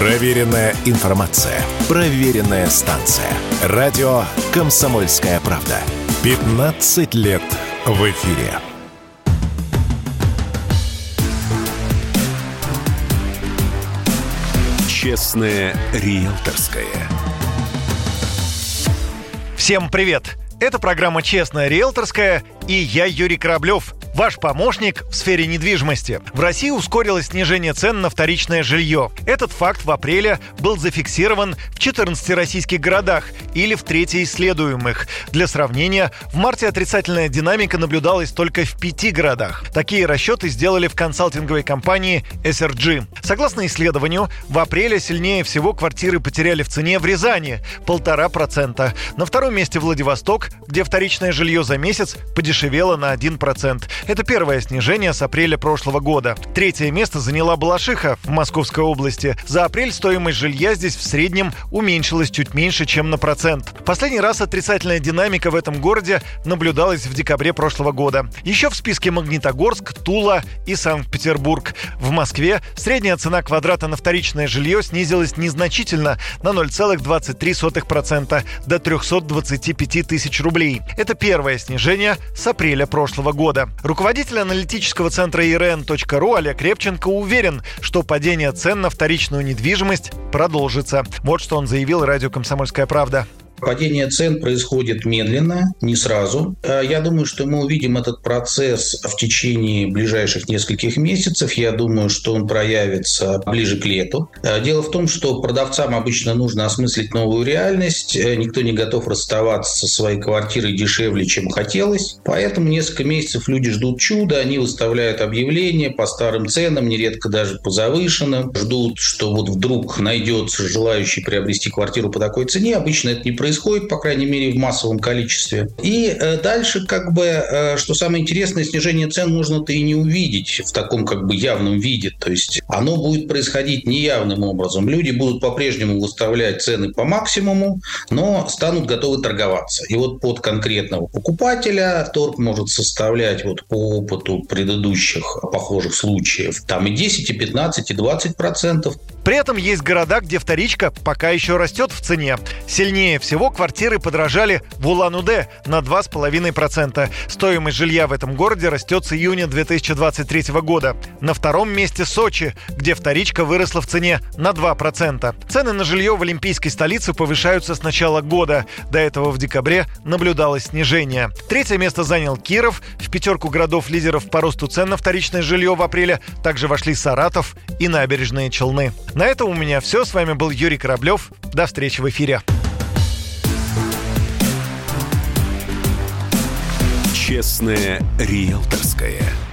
Проверенная информация. Проверенная станция. Радио «Комсомольская правда». 15 лет в эфире. Честное риэлторское. Всем привет! Это программа «Честная риэлторская» и я, Юрий Кораблев, ваш помощник в сфере недвижимости. В России ускорилось снижение цен на вторичное жилье. Этот факт в апреле был зафиксирован в 14 российских городах или в трети исследуемых. Для сравнения, в марте отрицательная динамика наблюдалась только в 5 городах. Такие расчеты сделали в консалтинговой компании SRG. Согласно исследованию, в апреле сильнее всего квартиры потеряли в цене в Рязани – 1,5%. На втором месте Владивосток, где вторичное жилье за месяц подешевело на 1%. Это первое снижение с апреля прошлого года. Третье место заняла Балашиха в Московской области. За апрель стоимость жилья здесь в среднем уменьшилась чуть меньше, чем на процент. Последний раз отрицательная динамика в этом городе наблюдалась в декабре прошлого года. Еще в списке Магнитогорск, Тула и Санкт-Петербург. В Москве средняя цена квадрата на вторичное жилье снизилась незначительно на 0,23% до 325 тысяч рублей. Это первое снижение с апреля прошлого года. Руководитель аналитического центра irn.ru Олег Репченко уверен, что падение цен на вторичную недвижимость продолжится. Вот что он заявил радио «Комсомольская правда». Падение цен происходит медленно, не сразу. Я думаю, что мы увидим этот процесс в течение ближайших нескольких месяцев. Я думаю, что он проявится ближе к лету. Дело в том, что продавцам обычно нужно осмыслить новую реальность. Никто не готов расставаться со своей квартирой дешевле, чем хотелось. Поэтому несколько месяцев люди ждут чуда. Они выставляют объявления по старым ценам, нередко даже по завышенным. Ждут, что вот вдруг найдется желающий приобрести квартиру по такой цене. Обычно это не происходит, по крайней мере, в массовом количестве. И дальше, что самое интересное, снижение цен можно-то и не увидеть в таком явном виде. То есть оно будет происходить неявным образом. Люди будут по-прежнему выставлять цены по максимуму, но станут готовы торговаться. И вот под конкретного покупателя торг может составлять по опыту предыдущих похожих случаев там и 10, и 15, и 20%. При этом есть города, где вторичка пока еще растет в цене. Сильнее всего квартиры подорожали в Улан-Удэ на 2,5%. Стоимость жилья в этом городе растет с июня 2023 года. На втором месте Сочи, где вторичка выросла в цене на 2%. Цены на жилье в олимпийской столице повышаются с начала года. До этого в декабре наблюдалось снижение. Третье место занял Киров. В пятерку городов-лидеров по росту цен на вторичное жилье в апреле также вошли Саратов и Набережные Челны. На этом у меня все. С вами был Юрий Кораблев. До встречи в эфире. Честное риэлторское.